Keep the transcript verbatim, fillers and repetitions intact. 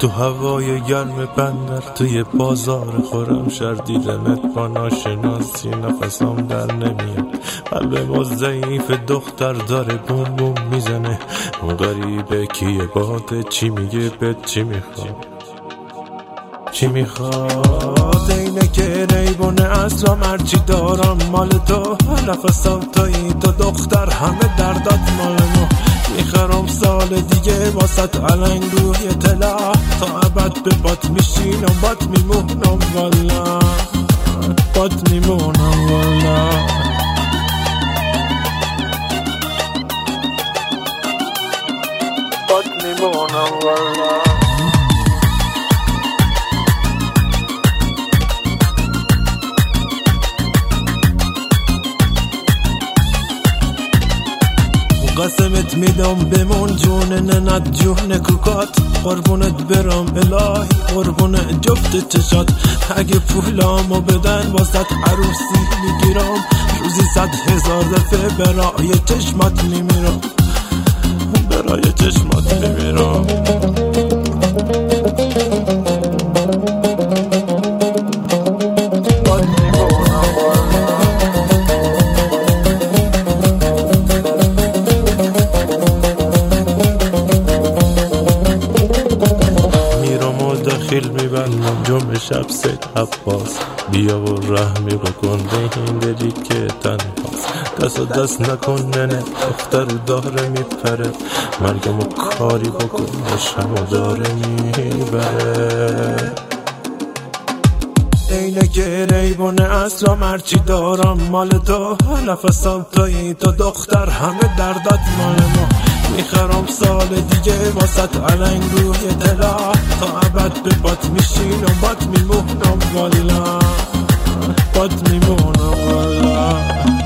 تو هوای گرم بندر، توی بازار خورم شهر، دیدنت با ناشناسی نفسم در نمیاد. قلب ما ضعیف دختر داره بوم بوم میزنه، اون غریبه کیه باده، چی میگه بهت، چی میخواد چی میخواد. اینه که ریبونه اسلام هرچی دارم مال تو، نفسم تویی تو دختر، همه دردات مال ما. میخرم سال دیگه واسط علنگ روی طلا، تا ابد به بات میشینم بات میمونم والا، بات میمونم والا. بات میمونم والا. قسمت میدم بمون جون ننت جون کوکات، قربونت برم الهی قربون جفت چشات. اگه پولامو بدن واسط عروسی میگیرم، روزی صد هزار دفعه برای چشمات میمیرم، برای چشمات میمیرم. خیل میبندم جمعه شب سید عباس، بیا و رحمی بکن به این دلی که تنهاست. دست و دست نکن ننه دختر داره میپره، مرگمو کاری بکن شمو داره میبره. اینه که ریبونه اسلام هرچی دارم مال تو، نفسم تویی تو دختر، همه دردات مال ما. میخرم سال دیگه واسط علنگ روی طلا، تا ابد به بات میشینم بات میمونم والا، بات میمونم والا.